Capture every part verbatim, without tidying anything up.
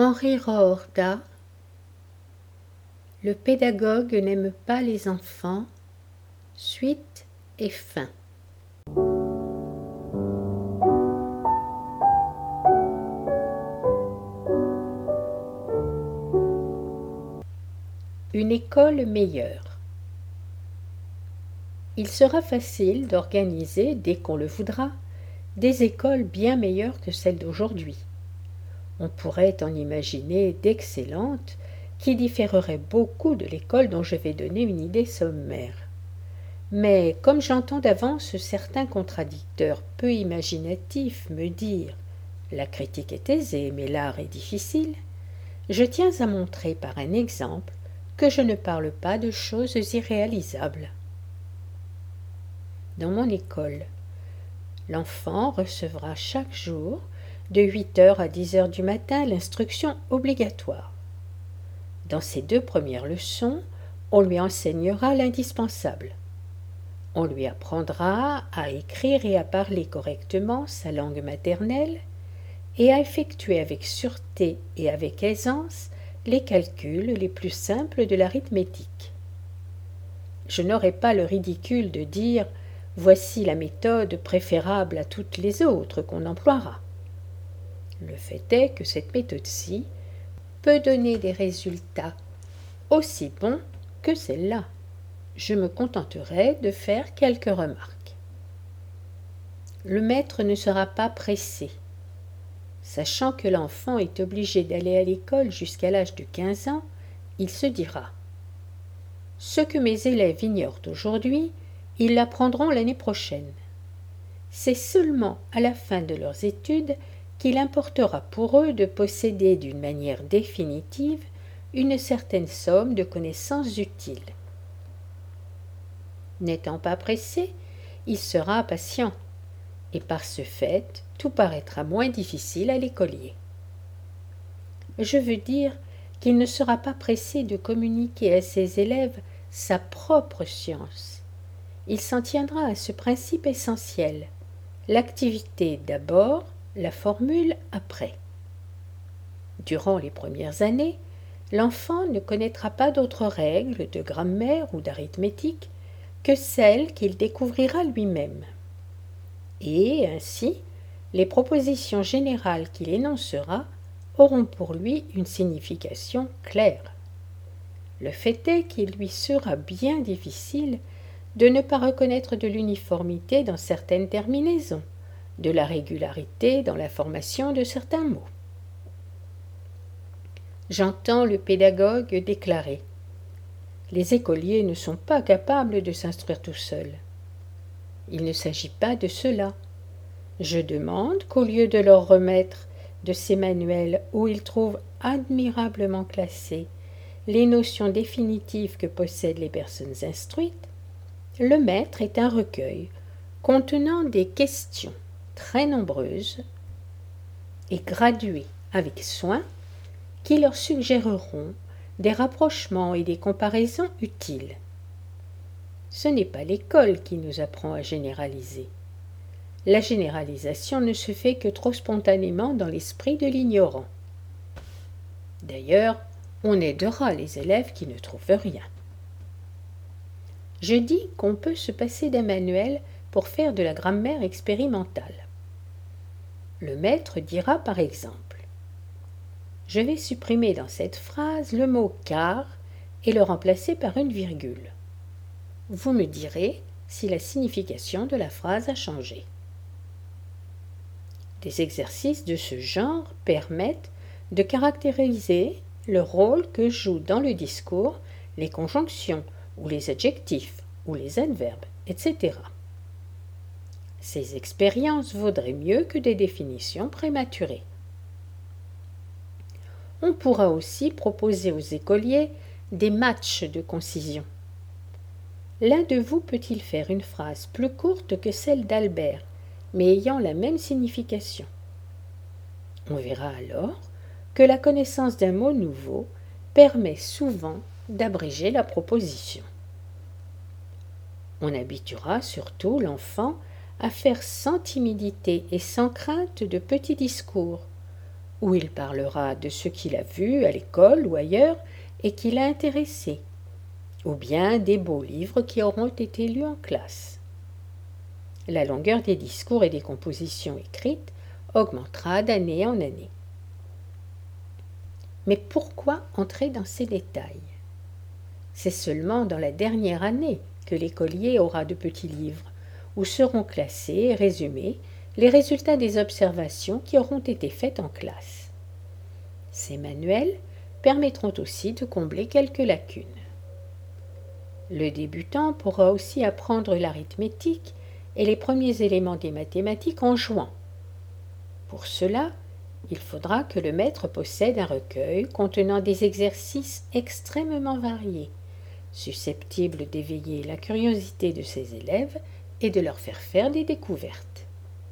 Henri Roorda. Le pédagogue n'aime pas les enfants. Suite et fin. Une école meilleure. Il sera facile d'organiser, dès qu'on le voudra, des écoles bien meilleures que celles d'aujourd'hui. On pourrait en imaginer d'excellentes qui différeraient beaucoup de l'école dont je vais donner une idée sommaire. Mais comme j'entends d'avance certains contradicteurs peu imaginatifs me dire « la critique est aisée, mais l'art est difficile », je tiens à montrer par un exemple que je ne parle pas de choses irréalisables. Dans mon école, l'enfant recevra chaque jour de huit heures à dix heures du matin l'instruction obligatoire. Dans ces deux premières leçons, on lui enseignera l'indispensable. On lui apprendra à écrire et à parler correctement sa langue maternelle et à effectuer avec sûreté et avec aisance les calculs les plus simples de l'arithmétique. Je n'aurai pas le ridicule de dire « voici la méthode préférable à toutes les autres qu'on emploiera ». Le fait est que cette méthode-ci peut donner des résultats aussi bons que celle-là. Je me contenterai de faire quelques remarques. Le maître ne sera pas pressé. Sachant que l'enfant est obligé d'aller à l'école jusqu'à l'âge de quinze ans, il se dira « Ce que mes élèves ignorent aujourd'hui, ils l'apprendront l'année prochaine. C'est seulement à la fin de leurs études qu'il importera pour eux de posséder d'une manière définitive une certaine somme de connaissances utiles. N'étant pas pressé, il sera patient, et par ce fait, tout paraîtra moins difficile à l'écolier. Je veux dire qu'il ne sera pas pressé de communiquer à ses élèves sa propre science. Il s'en tiendra à ce principe essentiel, l'activité d'abord, la formule après. Durant les premières années, l'enfant ne connaîtra pas d'autres règles de grammaire ou d'arithmétique que celles qu'il découvrira lui-même. Et ainsi, les propositions générales qu'il énoncera auront pour lui une signification claire. Le fait est qu'il lui sera bien difficile de ne pas reconnaître de l'uniformité dans certaines terminaisons, de la régularité dans la formation de certains mots. J'entends le pédagogue déclarer « Les écoliers ne sont pas capables de s'instruire tout seuls. » Il ne s'agit pas de cela. Je demande qu'au lieu de leur remettre de ces manuels où ils trouvent admirablement classées les notions définitives que possèdent les personnes instruites, le maître ait un recueil contenant des questions très nombreuses et graduées avec soin qui leur suggéreront des rapprochements et des comparaisons utiles. Ce n'est pas l'école qui nous apprend à généraliser. La généralisation ne se fait que trop spontanément dans l'esprit de l'ignorant. D'ailleurs, on aidera les élèves qui ne trouvent rien. Je dis qu'on peut se passer d'un manuel pour faire de la grammaire expérimentale. Le maître dira par exemple « Je vais supprimer dans cette phrase le mot « car » et le remplacer par une virgule. Vous me direz si la signification de la phrase a changé. » Des exercices de ce genre permettent de caractériser le rôle que jouent dans le discours les conjonctions ou les adjectifs ou les adverbes, et cetera. Ces expériences vaudraient mieux que des définitions prématurées. On pourra aussi proposer aux écoliers des matchs de concision. L'un de vous peut-il faire une phrase plus courte que celle d'Albert, mais ayant la même signification? On verra alors que la connaissance d'un mot nouveau permet souvent d'abréger la proposition. On habituera surtout l'enfant à faire sans timidité et sans crainte de petits discours, où il parlera de ce qu'il a vu à l'école ou ailleurs et qui l'a intéressé, ou bien des beaux livres qui auront été lus en classe. La longueur des discours et des compositions écrites augmentera d'année en année. Mais pourquoi entrer dans ces détails? C'est seulement dans la dernière année que l'écolier aura de petits livres, où seront classés et résumés les résultats des observations qui auront été faites en classe. Ces manuels permettront aussi de combler quelques lacunes. Le débutant pourra aussi apprendre l'arithmétique et les premiers éléments des mathématiques en jouant. Pour cela, il faudra que le maître possède un recueil contenant des exercices extrêmement variés, susceptibles d'éveiller la curiosité de ses élèves et de leur faire faire des découvertes.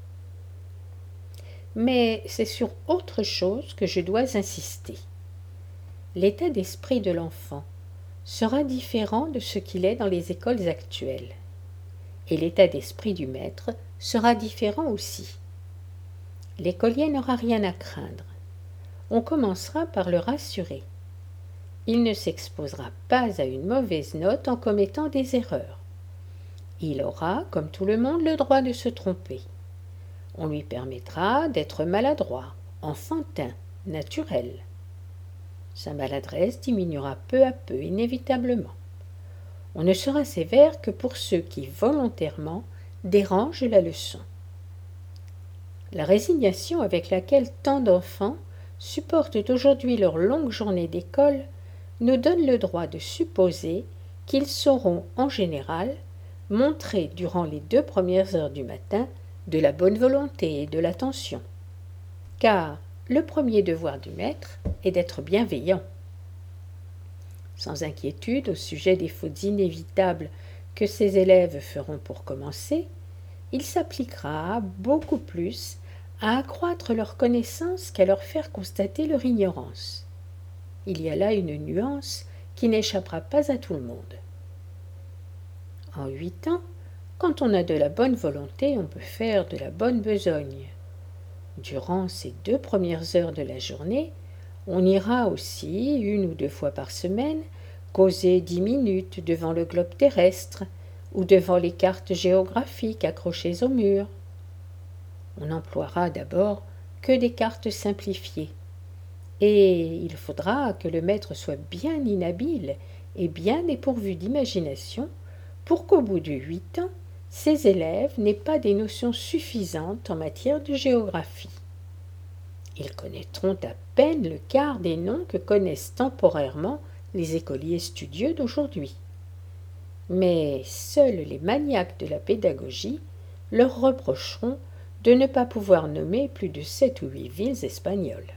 Mais c'est sur autre chose que je dois insister. L'état d'esprit de l'enfant sera différent de ce qu'il est dans les écoles actuelles, et l'état d'esprit du maître sera différent aussi. L'écolier n'aura rien à craindre. On commencera par le rassurer. Il ne s'exposera pas à une mauvaise note en commettant des erreurs. Il aura, comme tout le monde, le droit de se tromper. On lui permettra d'être maladroit, enfantin, naturel. Sa maladresse diminuera peu à peu, inévitablement. On ne sera sévère que pour ceux qui, volontairement, dérangent la leçon. La résignation avec laquelle tant d'enfants supportent aujourd'hui leur longue journée d'école nous donne le droit de supposer qu'ils sauront, en général, montrer durant les deux premières heures du matin de la bonne volonté et de l'attention. Car le premier devoir du maître est d'être bienveillant. Sans inquiétude au sujet des fautes inévitables que ses élèves feront pour commencer, il s'appliquera beaucoup plus à accroître leur connaissance qu'à leur faire constater leur ignorance. Il y a là une nuance qui n'échappera pas à tout le monde. En huit ans, quand on a de la bonne volonté, on peut faire de la bonne besogne. Durant ces deux premières heures de la journée, on ira aussi, une ou deux fois par semaine, causer dix minutes devant le globe terrestre ou devant les cartes géographiques accrochées au mur. On n'emploiera d'abord que des cartes simplifiées, et il faudra que le maître soit bien inhabile et bien dépourvu d'imagination pour qu'au bout de huit ans, ses élèves n'aient pas des notions suffisantes en matière de géographie. Ils connaîtront à peine le quart des noms que connaissent temporairement les écoliers studieux d'aujourd'hui. Mais seuls les maniaques de la pédagogie leur reprocheront de ne pas pouvoir nommer plus de sept ou huit villes espagnoles.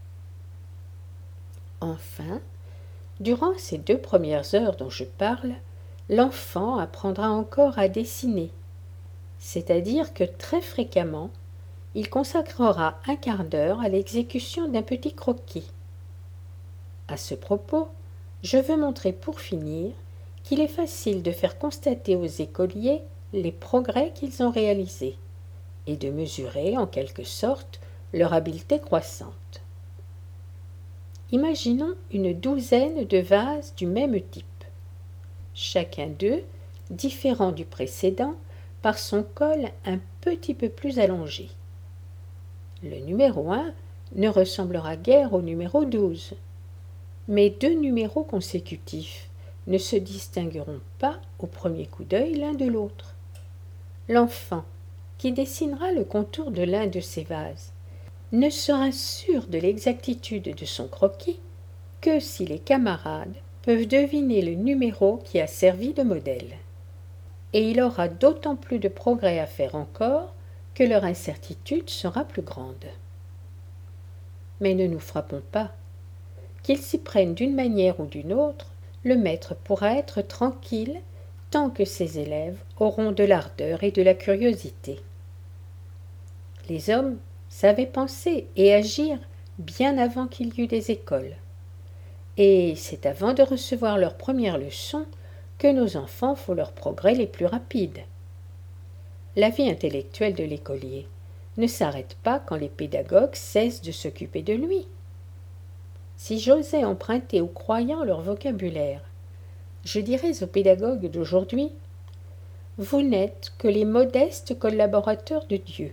Enfin, durant ces deux premières heures dont je parle, l'enfant apprendra encore à dessiner, c'est-à-dire que très fréquemment, il consacrera un quart d'heure à l'exécution d'un petit croquis. À ce propos, je veux montrer pour finir qu'il est facile de faire constater aux écoliers les progrès qu'ils ont réalisés et de mesurer en quelque sorte leur habileté croissante. Imaginons une douzaine de vases du même type, chacun d'eux différent du précédent par son col un petit peu plus allongé. Le numéro un ne ressemblera guère au numéro douze, mais deux numéros consécutifs ne se distingueront pas au premier coup d'œil l'un de l'autre. L'enfant, qui dessinera le contour de l'un de ces vases, ne sera sûr de l'exactitude de son croquis que si les camarades peuvent deviner le numéro qui a servi de modèle. Et il aura d'autant plus de progrès à faire encore que leur incertitude sera plus grande. Mais ne nous frappons pas. Qu'ils s'y prennent d'une manière ou d'une autre, le maître pourra être tranquille tant que ses élèves auront de l'ardeur et de la curiosité. Les hommes savaient penser et agir bien avant qu'il y eut des écoles. Et c'est avant de recevoir leurs premières leçons que nos enfants font leurs progrès les plus rapides. La vie intellectuelle de l'écolier ne s'arrête pas quand les pédagogues cessent de s'occuper de lui. Si j'osais emprunter aux croyants leur vocabulaire, je dirais aux pédagogues d'aujourd'hui: vous n'êtes que les modestes collaborateurs de Dieu.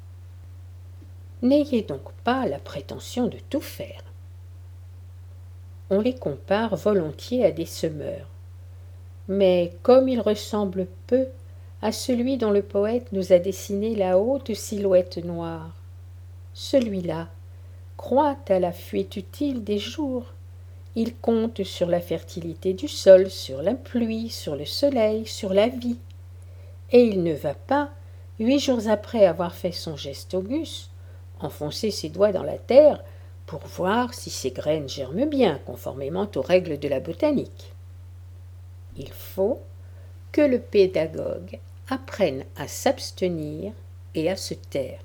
N'ayez donc pas la prétention de tout faire. On les compare volontiers à des semeurs, mais comme ils ressemblent peu à celui dont le poète nous a dessiné la haute silhouette noire, celui-là croit à la fuite utile des jours. Il compte sur la fertilité du sol, sur la pluie, sur le soleil, sur la vie. Et il ne va pas, huit jours après avoir fait son geste auguste, enfoncer ses doigts dans la terre pour voir si ses graines germent bien, conformément aux règles de la botanique. Il faut que le pédagogue apprenne à s'abstenir et à se taire.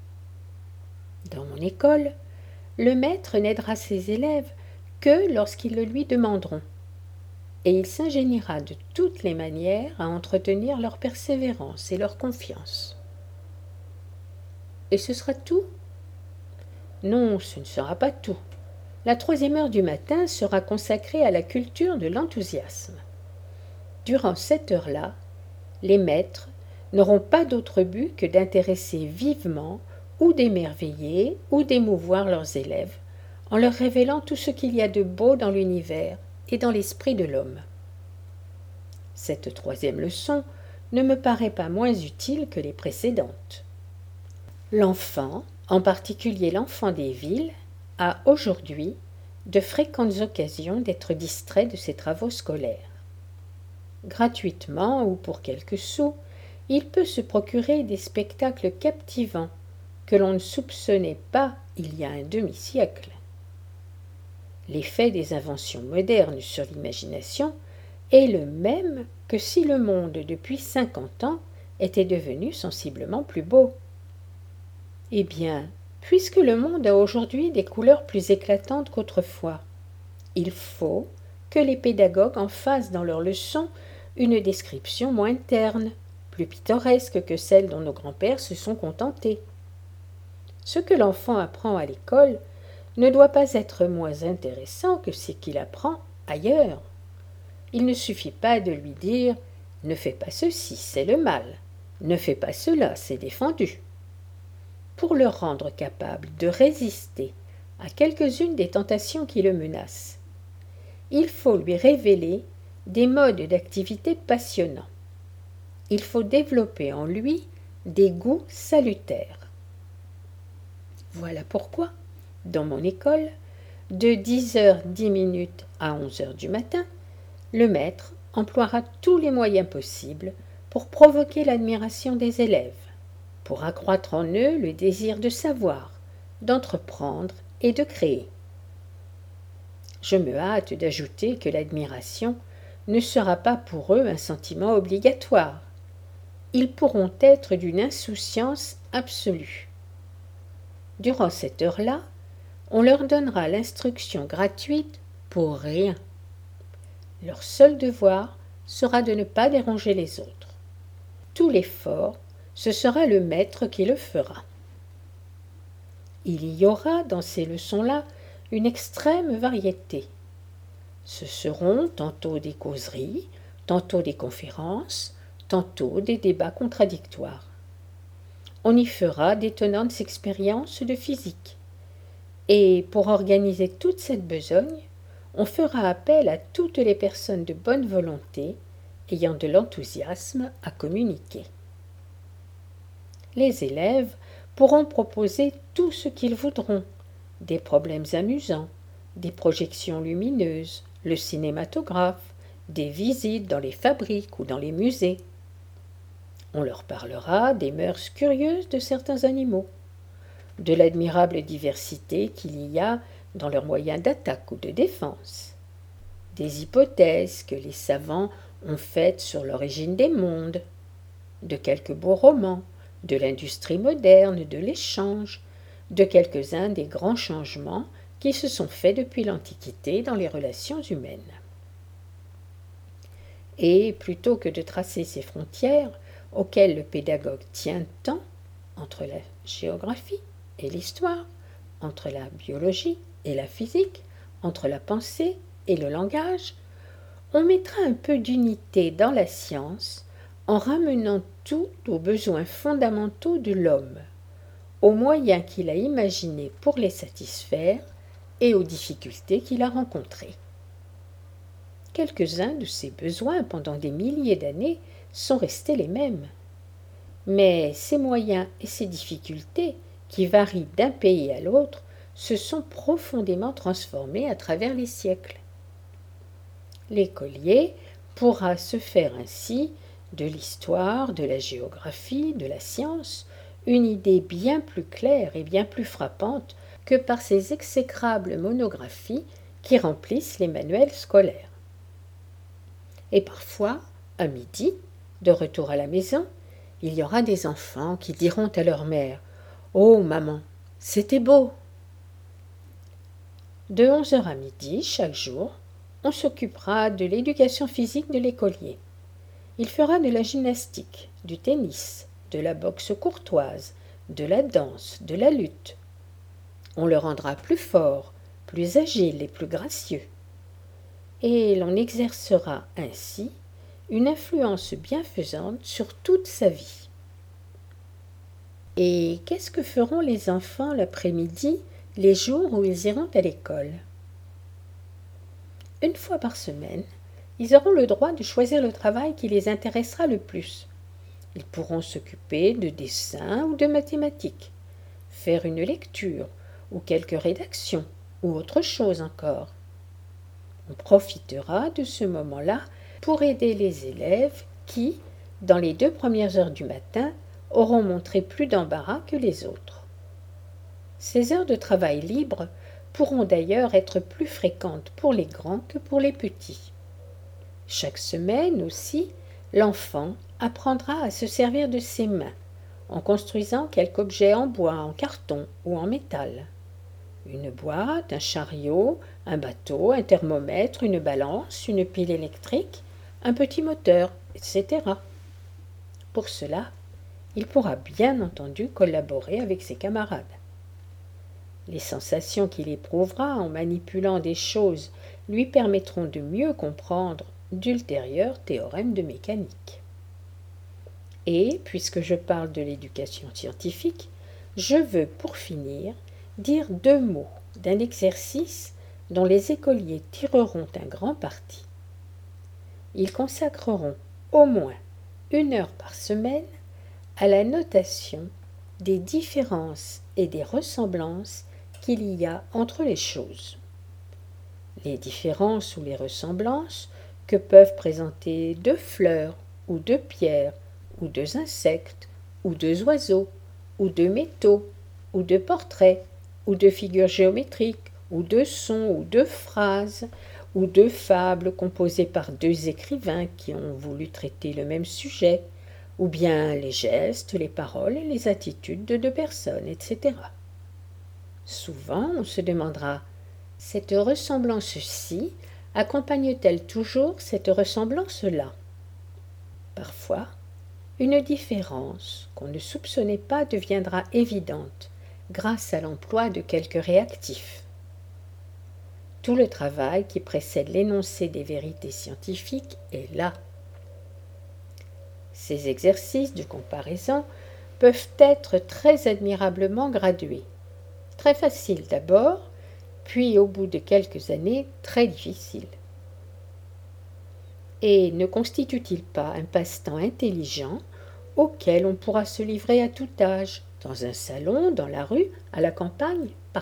Dans mon école, le maître n'aidera ses élèves que lorsqu'ils le lui demanderont, et il s'ingéniera de toutes les manières à entretenir leur persévérance et leur confiance. Et ce sera tout? Non, ce ne sera pas tout. La troisième heure du matin sera consacrée à la culture de l'enthousiasme. Durant cette heure-là, les maîtres n'auront pas d'autre but que d'intéresser vivement ou d'émerveiller ou d'émouvoir leurs élèves en leur révélant tout ce qu'il y a de beau dans l'univers et dans l'esprit de l'homme. Cette troisième leçon ne me paraît pas moins utile que les précédentes. L'enfant, en particulier l'enfant des villes, a aujourd'hui de fréquentes occasions d'être distrait de ses travaux scolaires. Gratuitement ou pour quelques sous, il peut se procurer des spectacles captivants que l'on ne soupçonnait pas il y a un demi-siècle. L'effet des inventions modernes sur l'imagination est le même que si le monde depuis cinquante ans était devenu sensiblement plus beau. Eh bien, puisque le monde a aujourd'hui des couleurs plus éclatantes qu'autrefois, il faut que les pédagogues en fassent dans leurs leçons une description moins terne, plus pittoresque que celle dont nos grands-pères se sont contentés. Ce que l'enfant apprend à l'école ne doit pas être moins intéressant que ce qu'il apprend ailleurs. Il ne suffit pas de lui dire « ne fais pas ceci, c'est le mal, ne fais pas cela, c'est défendu ». Pour le rendre capable de résister à quelques-unes des tentations qui le menacent, il faut lui révéler des modes d'activité passionnants. Il faut développer en lui des goûts salutaires. Voilà pourquoi, dans mon école, de dix heures dix minutes à onze heures du matin, le maître emploiera tous les moyens possibles pour provoquer l'admiration des élèves, pour accroître en eux le désir de savoir, d'entreprendre et de créer. Je me hâte d'ajouter que l'admiration ne sera pas pour eux un sentiment obligatoire. Ils pourront être d'une insouciance absolue. Durant cette heure-là, on leur donnera l'instruction gratuite pour rien. Leur seul devoir sera de ne pas déranger les autres. Tout l'effort, ce sera le maître qui le fera. Il y aura dans ces leçons-là une extrême variété. Ce seront tantôt des causeries, tantôt des conférences, tantôt des débats contradictoires. On y fera d'étonnantes expériences de physique. Et pour organiser toute cette besogne, on fera appel à toutes les personnes de bonne volonté ayant de l'enthousiasme à communiquer. Les élèves pourront proposer tout ce qu'ils voudront, des problèmes amusants, des projections lumineuses, le cinématographe, des visites dans les fabriques ou dans les musées. On leur parlera des mœurs curieuses de certains animaux, de l'admirable diversité qu'il y a dans leurs moyens d'attaque ou de défense, des hypothèses que les savants ont faites sur l'origine des mondes, de quelques beaux romans, de l'industrie moderne, de l'échange, de quelques-uns des grands changements qui se sont faits depuis l'Antiquité dans les relations humaines. Et plutôt que de tracer ces frontières auxquelles le pédagogue tient tant entre la géographie et l'histoire, entre la biologie et la physique, entre la pensée et le langage, on mettra un peu d'unité dans la science en ramenant tout aux besoins fondamentaux de l'homme, aux moyens qu'il a imaginés pour les satisfaire et aux difficultés qu'il a rencontrées. Quelques-uns de ces besoins pendant des milliers d'années sont restés les mêmes. Mais ces moyens et ces difficultés, qui varient d'un pays à l'autre, se sont profondément transformés à travers les siècles. L'écolier pourra se faire ainsi de l'histoire, de la géographie, de la science, une idée bien plus claire et bien plus frappante que par ces exécrables monographies qui remplissent les manuels scolaires. Et parfois, à midi, de retour à la maison, il y aura des enfants qui diront à leur mère « Oh, maman, c'était beau !» De onze heures à midi, chaque jour, on s'occupera de l'éducation physique de l'écolier. Il fera de la gymnastique, du tennis, de la boxe courtoise, de la danse, de la lutte. On le rendra plus fort, plus agile et plus gracieux. Et l'on exercera ainsi une influence bienfaisante sur toute sa vie. Et qu'est-ce que feront les enfants l'après-midi, les jours où ils iront à l'école ? Une fois par semaine, ils auront le droit de choisir le travail qui les intéressera le plus. Ils pourront s'occuper de dessin ou de mathématiques, faire une lecture ou quelques rédactions ou autre chose encore. On profitera de ce moment-là pour aider les élèves qui, dans les deux premières heures du matin, auront montré plus d'embarras que les autres. Ces heures de travail libre pourront d'ailleurs être plus fréquentes pour les grands que pour les petits. Chaque semaine aussi, l'enfant apprendra à se servir de ses mains, en construisant quelque objet en bois, en carton ou en métal. Une boîte, un chariot, un bateau, un thermomètre, une balance, une pile électrique, un petit moteur, et cetera. Pour cela, il pourra bien entendu collaborer avec ses camarades. Les sensations qu'il éprouvera en manipulant des choses lui permettront de mieux comprendre d'ultérieurs théorèmes de mécanique. Et, puisque je parle de l'éducation scientifique, je veux, pour finir, dire deux mots d'un exercice dont les écoliers tireront un grand parti. Ils consacreront au moins une heure par semaine à la notation des différences et des ressemblances qu'il y a entre les choses. Les différences ou les ressemblances que peuvent présenter deux fleurs ou deux pierres ou deux insectes ou deux oiseaux ou deux métaux ou deux portraits ou deux figures géométriques ou deux sons ou deux phrases ou deux fables composées par deux écrivains qui ont voulu traiter le même sujet, ou bien les gestes, les paroles et les attitudes de deux personnes, et cetera. Souvent, on se demandera « Cette ressemblance-ci accompagne-t-elle toujours cette ressemblance-là » Parfois, une différence qu'on ne soupçonnait pas deviendra évidente grâce à l'emploi de quelques réactifs. Tout le travail qui précède l'énoncé des vérités scientifiques est là. Ces exercices de comparaison peuvent être très admirablement gradués. Très faciles d'abord, puis au bout de quelques années, très difficiles. Et ne constitue-t-il pas un passe-temps intelligent auquel on pourra se livrer à tout âge, dans un salon, dans la rue, à la campagne, partout ?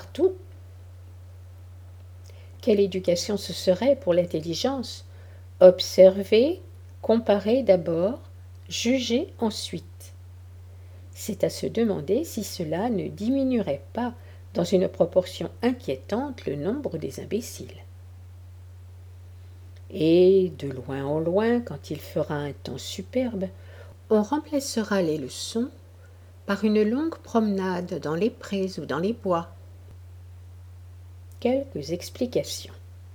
Quelle éducation ce serait pour l'intelligence ? Observer, comparer d'abord, juger ensuite. C'est à se demander si cela ne diminuerait pas dans une proportion inquiétante le nombre des imbéciles. Et, de loin en loin, quand il fera un temps superbe, on remplacera les leçons par une longue promenade dans les prés ou dans les bois. Quelques explications.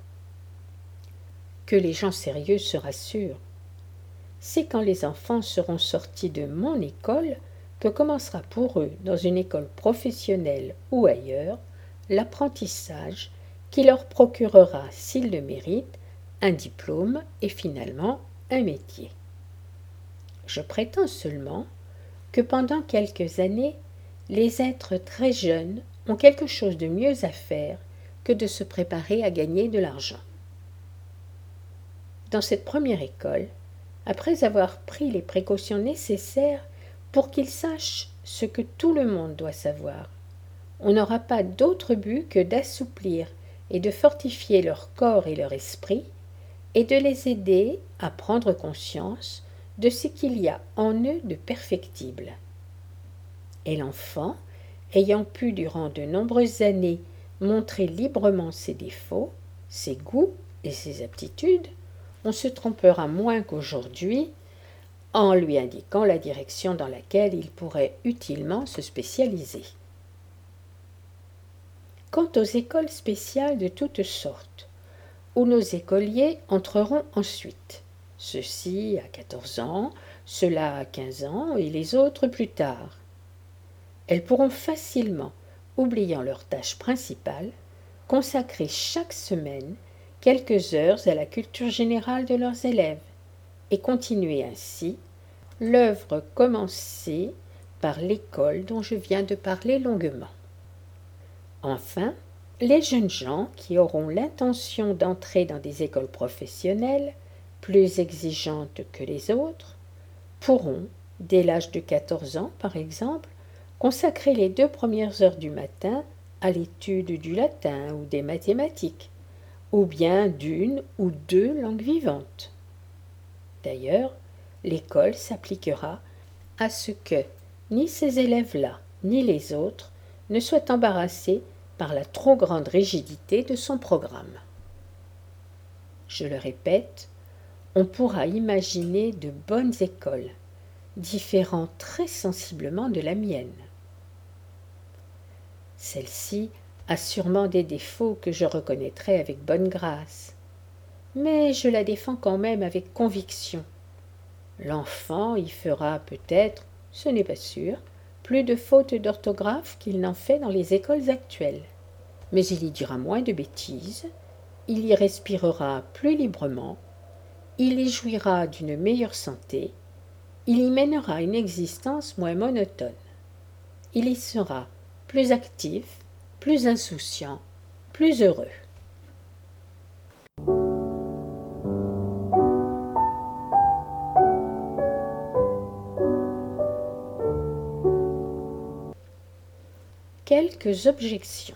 Que les gens sérieux se rassurent. C'est quand les enfants seront sortis de mon école que commencera pour eux, dans une école professionnelle ou ailleurs, l'apprentissage qui leur procurera, s'ils le méritent, un diplôme et finalement un métier. Je prétends seulement que pendant quelques années, les êtres très jeunes ont quelque chose de mieux à faire que de se préparer à gagner de l'argent. Dans cette première école, après avoir pris les précautions nécessaires pour qu'ils sachent ce que tout le monde doit savoir, on n'aura pas d'autre but que d'assouplir et de fortifier leur corps et leur esprit, et de les aider à prendre conscience de ce qu'il y a en eux de perfectible. Et l'enfant, ayant pu durant de nombreuses années montrer librement ses défauts, ses goûts et ses aptitudes, on se trompera moins qu'aujourd'hui en lui indiquant la direction dans laquelle il pourrait utilement se spécialiser. Quant aux écoles spéciales de toutes sortes, où nos écoliers entreront ensuite, ceux-ci à quatorze ans, ceux-là à quinze ans et les autres plus tard, elles pourront facilement, oubliant leur tâche principale, consacrer chaque semaine quelques heures à la culture générale de leurs élèves et continuer ainsi l'œuvre commencée par l'école dont je viens de parler longuement. Enfin, les jeunes gens qui auront l'intention d'entrer dans des écoles professionnelles plus exigeantes que les autres pourront, dès l'âge de quatorze ans par exemple, consacrer les deux premières heures du matin à l'étude du latin ou des mathématiques, ou bien d'une ou deux langues vivantes. D'ailleurs, l'école s'appliquera à ce que ni ces élèves-là, ni les autres ne soient embarrassés par la trop grande rigidité de son programme. Je le répète, on pourra imaginer de bonnes écoles, différant très sensiblement de la mienne. Celle-ci a sûrement des défauts que je reconnaîtrai avec bonne grâce, mais je la défends quand même avec conviction. L'enfant y fera peut-être, ce n'est pas sûr, plus de fautes d'orthographe qu'il n'en fait dans les écoles actuelles, mais il y dira moins de bêtises, il y respirera plus librement, il y jouira d'une meilleure santé, il y mènera une existence moins monotone, il y sera plus actif, plus insouciant, plus heureux. Quelques objections.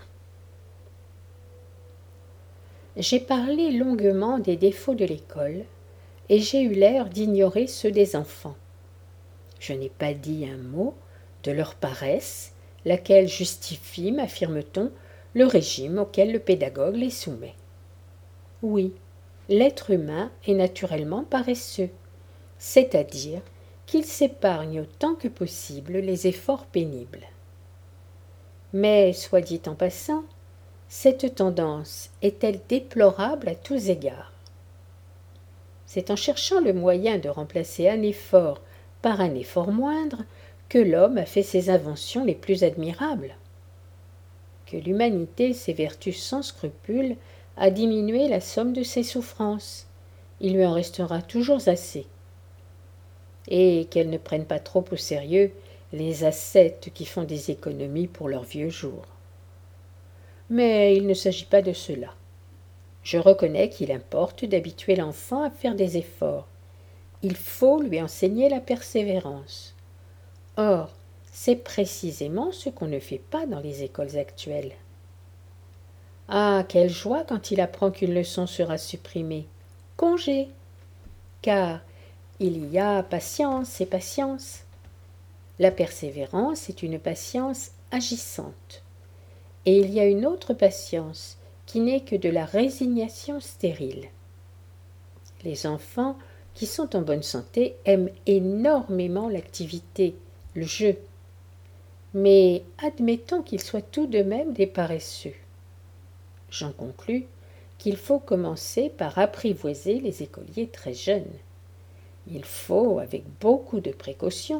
J'ai parlé longuement des défauts de l'école et j'ai eu l'air d'ignorer ceux des enfants. Je n'ai pas dit un mot de leur paresse, laquelle justifie, m'affirme-t-on, le régime auquel le pédagogue les soumet. Oui, l'être humain est naturellement paresseux, c'est-à-dire qu'il s'épargne autant que possible les efforts pénibles. Mais, soit dit en passant, cette tendance est-elle déplorable à tous égards? C'est en cherchant le moyen de remplacer un effort par un effort moindre que l'homme a fait ses inventions les plus admirables, que l'humanité s'évertue sans scrupule à diminuer la somme de ses souffrances, il lui en restera toujours assez, et qu'elle ne prenne pas trop au sérieux les ascètes qui font des économies pour leurs vieux jours. Mais il ne s'agit pas de cela. Je reconnais qu'il importe d'habituer l'enfant à faire des efforts. Il faut lui enseigner la persévérance. Or, c'est précisément ce qu'on ne fait pas dans les écoles actuelles. Ah, quelle joie quand il apprend qu'une leçon sera supprimée. Congé. Car il y a patience et patience. La persévérance est une patience agissante. Et il y a une autre patience qui n'est que de la résignation stérile. Les enfants qui sont en bonne santé aiment énormément l'activité, le jeu. Mais admettons qu'ils soient tout de même des paresseux. J'en conclus qu'il faut commencer par apprivoiser les écoliers très jeunes. Il faut, avec beaucoup de précaution,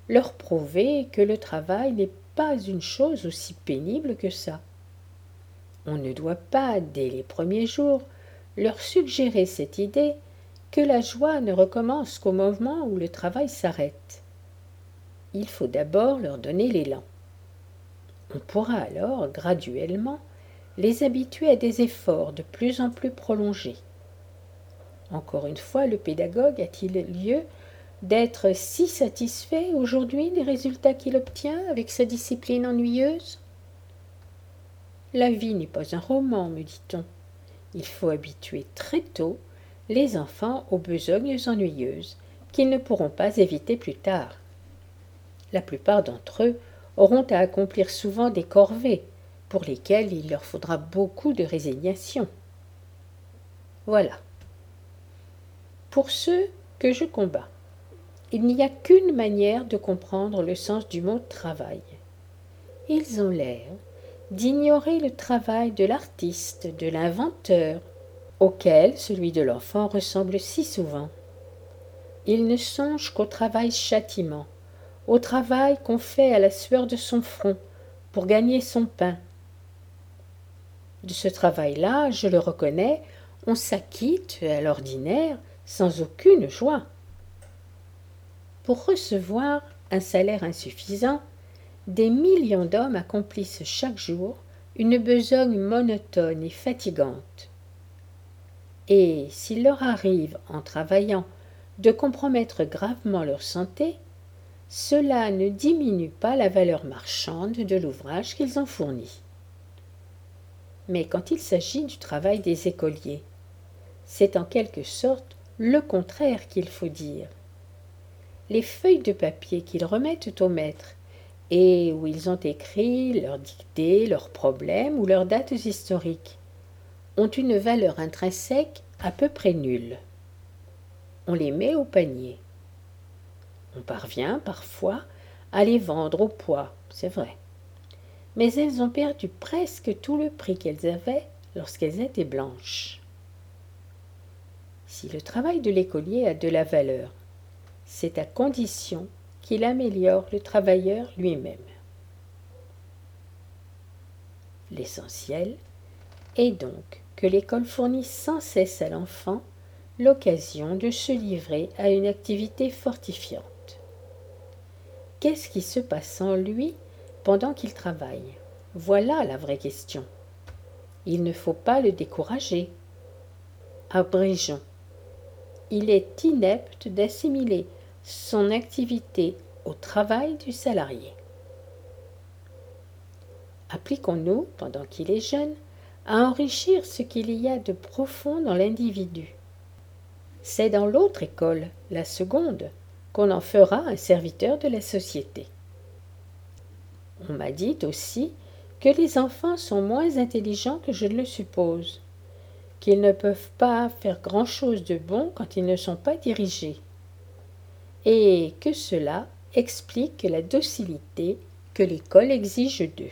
leur prouver que le travail n'est pas une chose aussi pénible que ça. On ne doit pas, dès les premiers jours, leur suggérer cette idée que la joie ne recommence qu'au moment où le travail s'arrête. Il faut d'abord leur donner l'élan. On pourra alors, graduellement, les habituer à des efforts de plus en plus prolongés. Encore une fois, le pédagogue a-t-il lieu d'être si satisfait aujourd'hui des résultats qu'il obtient avec sa discipline ennuyeuse ? La vie n'est pas un roman, me dit-on. Il faut habituer très tôt les enfants aux besognes ennuyeuses qu'ils ne pourront pas éviter plus tard. La plupart d'entre eux auront à accomplir souvent des corvées pour lesquelles il leur faudra beaucoup de résignation. Voilà. Pour ceux que je combats, il n'y a qu'une manière de comprendre le sens du mot « travail ». Ils ont l'air d'ignorer le travail de l'artiste, de l'inventeur, auquel celui de l'enfant ressemble si souvent. Ils ne songent qu'au travail-châtiment, au travail qu'on fait à la sueur de son front pour gagner son pain. De ce travail-là, je le reconnais, on s'acquitte à l'ordinaire sans aucune joie. Pour recevoir un salaire insuffisant, des millions d'hommes accomplissent chaque jour une besogne monotone et fatigante. Et s'il leur arrive, en travaillant, de compromettre gravement leur santé, cela ne diminue pas la valeur marchande de l'ouvrage qu'ils ont fourni. Mais quand il s'agit du travail des écoliers, c'est en quelque sorte le contraire qu'il faut dire. Les feuilles de papier qu'ils remettent au maître et où ils ont écrit leurs dictées, leurs problèmes ou leurs dates historiques, ont une valeur intrinsèque à peu près nulle. On les met au panier. On parvient parfois à les vendre au poids, c'est vrai. Mais elles ont perdu presque tout le prix qu'elles avaient lorsqu'elles étaient blanches. Si le travail de l'écolier a de la valeur, c'est à condition qu'il améliore le travailleur lui-même. L'essentiel est donc que l'école fournisse sans cesse à l'enfant l'occasion de se livrer à une activité fortifiante. Qu'est-ce qui se passe en lui pendant qu'il travaille ? Voilà la vraie question. Il ne faut pas le décourager. Abrégeons. Il est inepte d'assimiler son activité au travail du salarié. Appliquons-nous, pendant qu'il est jeune, à enrichir ce qu'il y a de profond dans l'individu. C'est dans l'autre école, la seconde, qu'on en fera un serviteur de la société. On m'a dit aussi que les enfants sont moins intelligents que je ne le suppose, qu'ils ne peuvent pas faire grand-chose de bon quand ils ne sont pas dirigés, et que cela explique la docilité que l'école exige d'eux.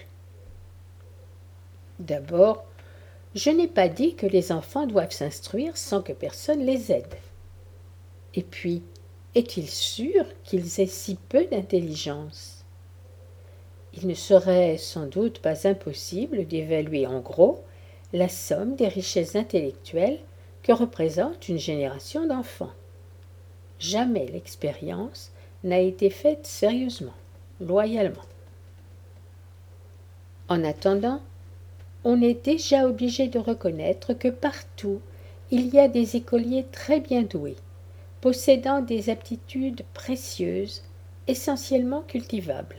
D'abord, je n'ai pas dit que les enfants doivent s'instruire sans que personne les aide. Et puis, est-il sûr qu'ils aient si peu d'intelligence ? Il ne serait sans doute pas impossible d'évaluer en gros la somme des richesses intellectuelles que représente une génération d'enfants. Jamais l'expérience n'a été faite sérieusement, loyalement. En attendant, on est déjà obligé de reconnaître que partout, il y a des écoliers très bien doués, possédant des aptitudes précieuses, essentiellement cultivables.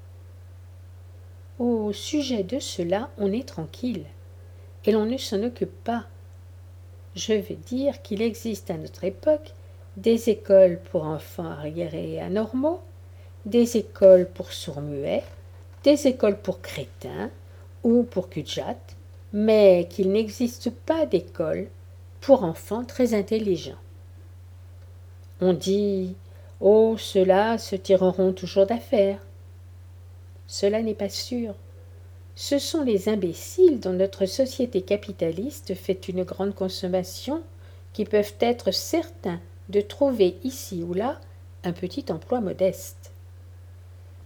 Au sujet de cela, on est tranquille, et l'on ne s'en occupe pas. Je veux dire qu'il existe à notre époque des écoles pour enfants arriérés et anormaux, des écoles pour sourds-muets, des écoles pour crétins ou pour cul-de-jatte, mais qu'il n'existe pas d'école pour enfants très intelligents. On dit « Oh, ceux-là se tireront toujours d'affaire ». Cela n'est pas sûr. Ce sont les imbéciles dont notre société capitaliste fait une grande consommation qui peuvent être certains de trouver ici ou là un petit emploi modeste.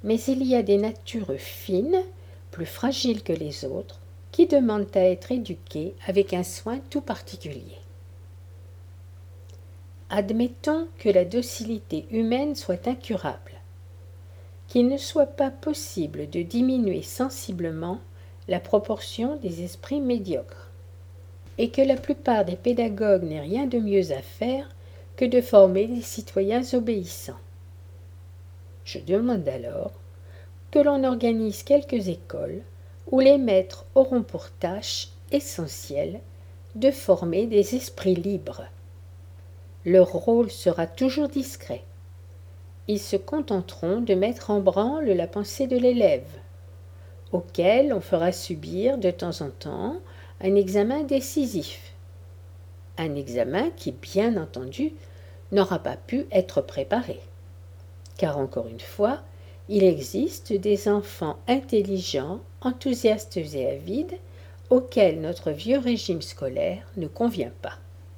Mais il y a des natures fines, plus fragiles que les autres, qui demandent à être éduquées avec un soin tout particulier. Admettons que la docilité humaine soit incurable, qu'il ne soit pas possible de diminuer sensiblement la proportion des esprits médiocres, et que la plupart des pédagogues n'aient rien de mieux à faire que de former des citoyens obéissants. Je demande alors que l'on organise quelques écoles où les maîtres auront pour tâche essentielle de former des esprits libres. Leur rôle sera toujours discret. Ils se contenteront de mettre en branle la pensée de l'élève, auquel on fera subir de temps en temps un examen décisif. Un examen qui, bien entendu, n'aura pas pu être préparé. Car encore une fois, il existe des enfants intelligents, enthousiastes et avides, auxquels notre vieux régime scolaire ne convient pas.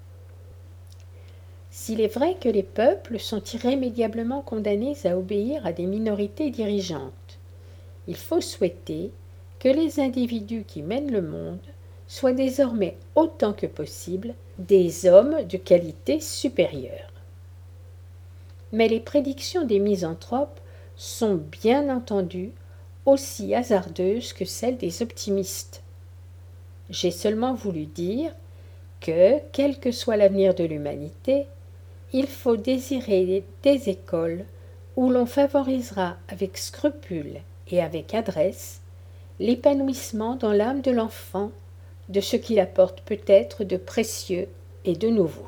S'il est vrai que les peuples sont irrémédiablement condamnés à obéir à des minorités dirigeantes, il faut souhaiter que les individus qui mènent le monde soient désormais autant que possible des hommes de qualité supérieure. Mais les prédictions des misanthropes sont bien entendu aussi hasardeuses que celles des optimistes. J'ai seulement voulu dire que, quel que soit l'avenir de l'humanité, il faut désirer des écoles où l'on favorisera avec scrupule et avec adresse l'épanouissement dans l'âme de l'enfant de ce qu'il apporte peut-être de précieux et de nouveau.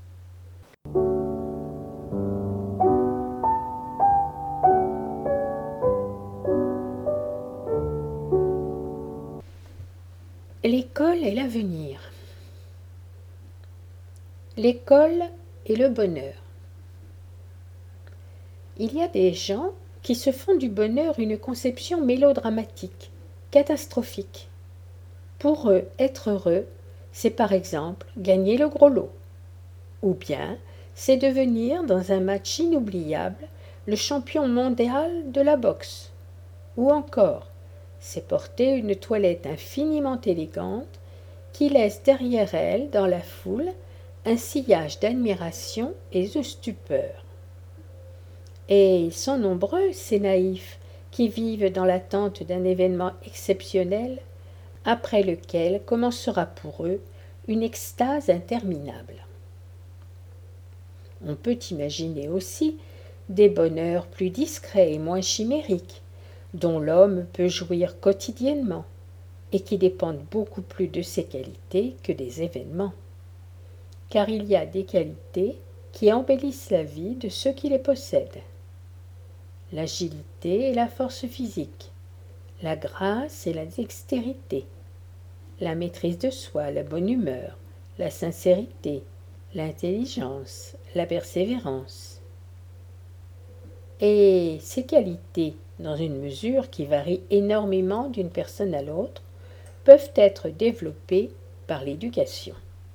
L'école et l'avenir. L'école et le bonheur. Il y a des gens qui se font du bonheur une conception mélodramatique, catastrophique. Pour eux, être heureux, c'est par exemple gagner le gros lot. Ou bien, c'est devenir, dans un match inoubliable, le champion mondial de la boxe. Ou encore, c'est porter une toilette infiniment élégante qui laisse derrière elle, dans la foule, un sillage d'admiration et de stupeur. Et ils sont nombreux, ces naïfs, qui vivent dans l'attente d'un événement exceptionnel, après lequel commencera pour eux une extase interminable. On peut imaginer aussi des bonheurs plus discrets et moins chimériques, dont l'homme peut jouir quotidiennement, et qui dépendent beaucoup plus de ses qualités que des événements. Car il y a des qualités qui embellissent la vie de ceux qui les possèdent. L'agilité et la force physique, la grâce et la dextérité, la maîtrise de soi, la bonne humeur, la sincérité, l'intelligence, la persévérance. Et ces qualités, dans une mesure qui varie énormément d'une personne à l'autre, peuvent être développées par l'éducation.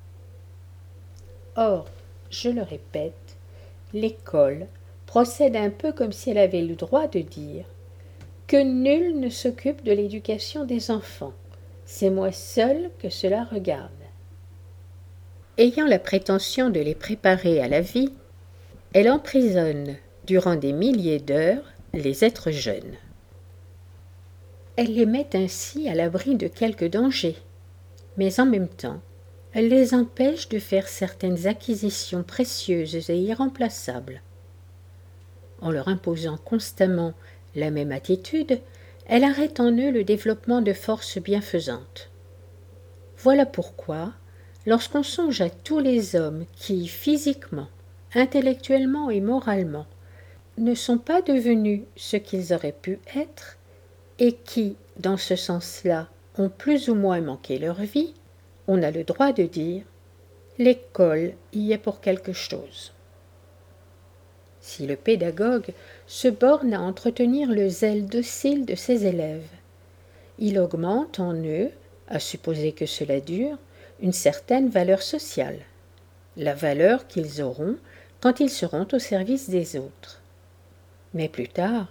Or, je le répète, l'école procède un peu comme si elle avait le droit de dire que nul ne s'occupe de l'éducation des enfants, c'est moi seul que cela regarde. Ayant la prétention de les préparer à la vie, elle emprisonne durant des milliers d'heures les êtres jeunes. Elle les met ainsi à l'abri de quelques dangers, mais en même temps, elle les empêche de faire certaines acquisitions précieuses et irremplaçables. En leur imposant constamment la même attitude, elle arrête en eux le développement de forces bienfaisantes. Voilà pourquoi, lorsqu'on songe à tous les hommes qui, physiquement, intellectuellement et moralement, ne sont pas devenus ce qu'ils auraient pu être, et qui, dans ce sens-là, ont plus ou moins manqué leur vie, on a le droit de dire « l'école y est pour quelque chose ». Si le pédagogue se borne à entretenir le zèle docile de ses élèves, il augmente en eux, à supposer que cela dure, une certaine valeur sociale, la valeur qu'ils auront quand ils seront au service des autres. Mais plus tard,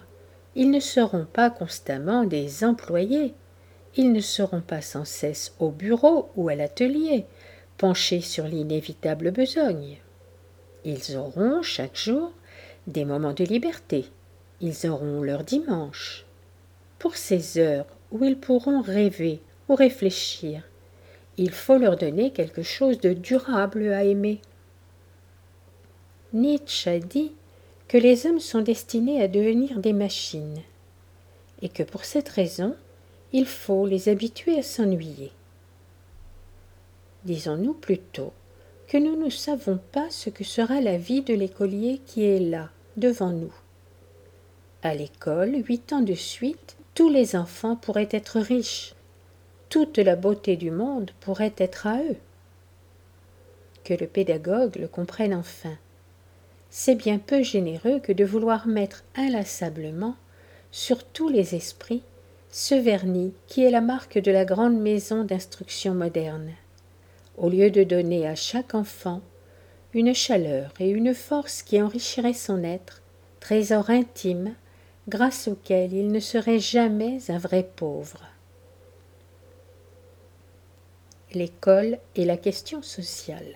Ils ne seront pas constamment des employés. Ils ne seront pas sans cesse au bureau ou à l'atelier, penchés sur l'inévitable besogne. Ils auront chaque jour des moments de liberté. Ils auront leur dimanche. Pour ces heures où ils pourront rêver ou réfléchir, il faut leur donner quelque chose de durable à aimer. Nietzsche a dit que les hommes sont destinés à devenir des machines, et que pour cette raison, il faut les habituer à s'ennuyer. Disons-nous plutôt que nous ne savons pas ce que sera la vie de l'écolier qui est là, devant nous. À l'école, huit ans de suite, tous les enfants pourraient être riches. Toute la beauté du monde pourrait être à eux. Que le pédagogue le comprenne enfin. C'est bien peu généreux que de vouloir mettre inlassablement sur tous les esprits ce vernis qui est la marque de la grande maison d'instruction moderne, au lieu de donner à chaque enfant une chaleur et une force qui enrichiraient son être, trésor intime, grâce auquel il ne serait jamais un vrai pauvre. L'école et la question sociale.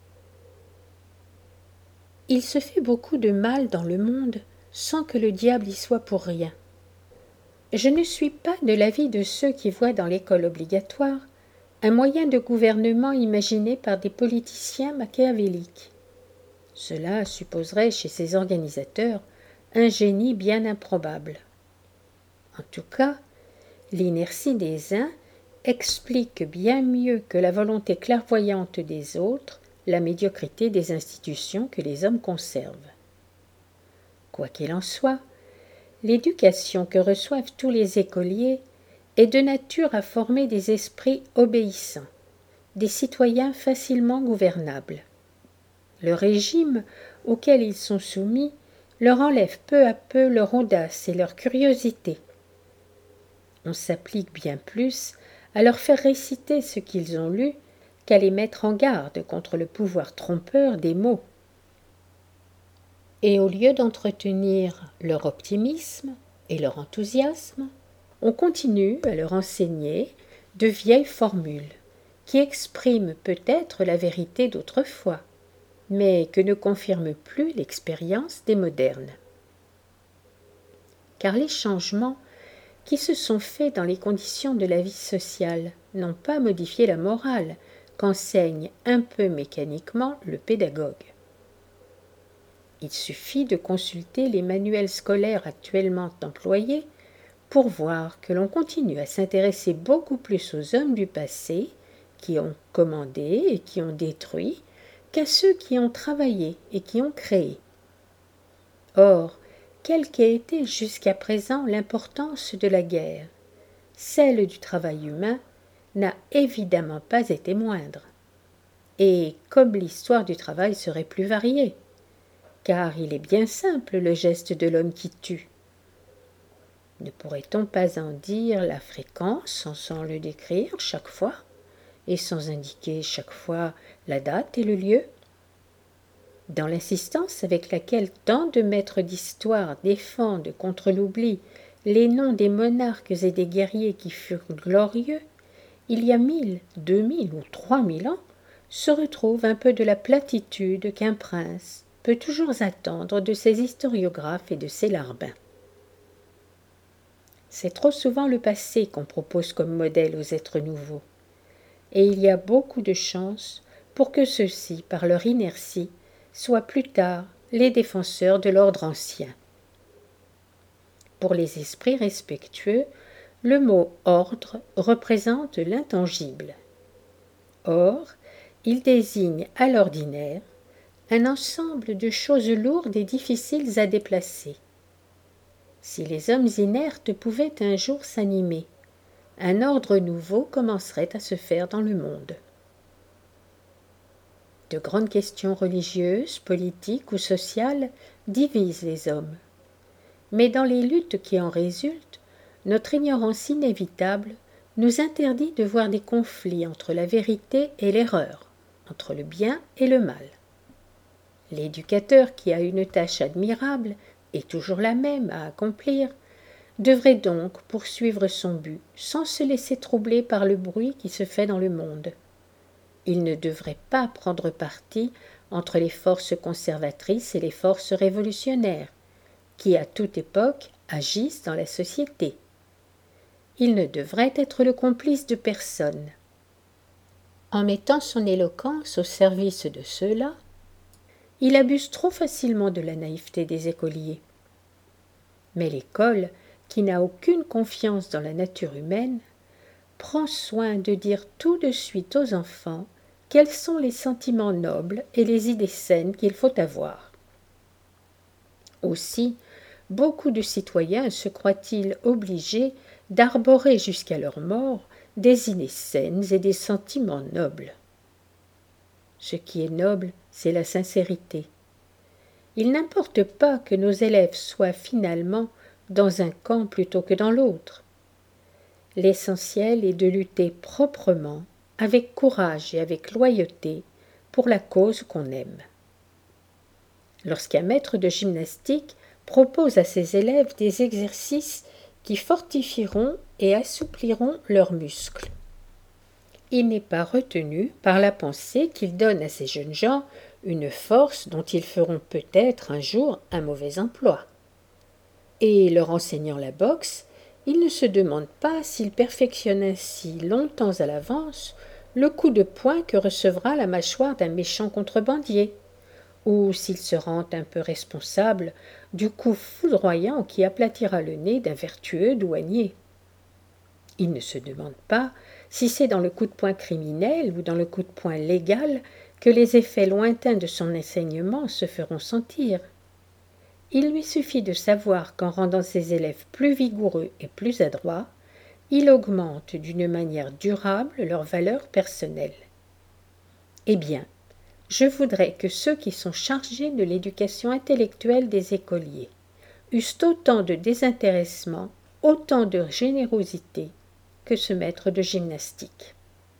Il se fait beaucoup de mal dans le monde sans que le diable y soit pour rien. Je ne suis pas de l'avis de ceux qui voient dans l'école obligatoire un moyen de gouvernement imaginé par des politiciens machiavéliques. Cela supposerait chez ses organisateurs un génie bien improbable. En tout cas, l'inertie des uns explique bien mieux que la volonté clairvoyante des autres la médiocrité des institutions que les hommes conservent. Quoi qu'il en soit, l'éducation que reçoivent tous les écoliers est de nature à former des esprits obéissants, des citoyens facilement gouvernables. Le régime auquel ils sont soumis leur enlève peu à peu leur audace et leur curiosité. On s'applique bien plus à leur faire réciter ce qu'ils ont lu qu'à les mettre en garde contre le pouvoir trompeur des mots. Et au lieu d'entretenir leur optimisme et leur enthousiasme, on continue à leur enseigner de vieilles formules qui expriment peut-être la vérité d'autrefois, mais que ne confirme plus l'expérience des modernes. Car les changements qui se sont faits dans les conditions de la vie sociale n'ont pas modifié la morale qu'enseigne un peu mécaniquement le pédagogue. Il suffit de consulter les manuels scolaires actuellement employés pour voir que l'on continue à s'intéresser beaucoup plus aux hommes du passé qui ont commandé et qui ont détruit qu'à ceux qui ont travaillé et qui ont créé. Or, quelle qu'ait été jusqu'à présent l'importance de la guerre, celle du travail humain n'a évidemment pas été moindre. Et comme l'histoire du travail serait plus variée, car il est bien simple le geste de l'homme qui tue. Ne pourrait-on pas en dire la fréquence sans le décrire chaque fois, et sans indiquer chaque fois la date et le lieu? Dans l'insistance avec laquelle tant de maîtres d'histoire défendent contre l'oubli les noms des monarques et des guerriers qui furent glorieux, il y a mille, deux mille ou trois mille ans, se retrouve un peu de la platitude qu'un prince peut toujours attendre de ses historiographes et de ses larbins. C'est trop souvent le passé qu'on propose comme modèle aux êtres nouveaux, et il y a beaucoup de chances pour que ceux-ci, par leur inertie, soient plus tard les défenseurs de l'ordre ancien. Pour les esprits respectueux, le mot « ordre » représente l'intangible. Or, il désigne à l'ordinaire un ensemble de choses lourdes et difficiles à déplacer. Si les hommes inertes pouvaient un jour s'animer, un ordre nouveau commencerait à se faire dans le monde. De grandes questions religieuses, politiques ou sociales divisent les hommes. Mais dans les luttes qui en résultent, notre ignorance inévitable nous interdit de voir des conflits entre la vérité et l'erreur, entre le bien et le mal. L'éducateur qui a une tâche admirable et toujours la même à accomplir devrait donc poursuivre son but sans se laisser troubler par le bruit qui se fait dans le monde. Il ne devrait pas prendre parti entre les forces conservatrices et les forces révolutionnaires, qui à toute époque agissent dans la société. Il ne devrait être le complice de personne. En mettant son éloquence au service de ceux-là, il abuse trop facilement de la naïveté des écoliers. Mais l'école, qui n'a aucune confiance dans la nature humaine, prend soin de dire tout de suite aux enfants quels sont les sentiments nobles et les idées saines qu'il faut avoir. Aussi, beaucoup de citoyens se croient-ils obligés d'arborer jusqu'à leur mort des idées saines et des sentiments nobles. Ce qui est noble, c'est la sincérité. Il n'importe pas que nos élèves soient finalement dans un camp plutôt que dans l'autre. L'essentiel est de lutter proprement, avec courage et avec loyauté, pour la cause qu'on aime. Lorsqu'un maître de gymnastique propose à ses élèves des exercices qui fortifieront et assoupliront leurs muscles, il n'est pas retenu par la pensée qu'il donne à ces jeunes gens une force dont ils feront peut-être un jour un mauvais emploi. Et leur enseignant la boxe, il ne se demande pas s'il perfectionne ainsi longtemps à l'avance le coup de poing que recevra la mâchoire d'un méchant contrebandier, ou s'il se rend un peu responsable du coup foudroyant qui aplatira le nez d'un vertueux douanier. Il ne se demande pas si c'est dans le coup de poing criminel ou dans le coup de poing légal que les effets lointains de son enseignement se feront sentir. Il lui suffit de savoir qu'en rendant ses élèves plus vigoureux et plus adroits, il augmente d'une manière durable leur valeur personnelle. Eh bien, je voudrais que ceux qui sont chargés de l'éducation intellectuelle des écoliers eussent autant de désintéressement, autant de générosité que ce maître de gymnastique.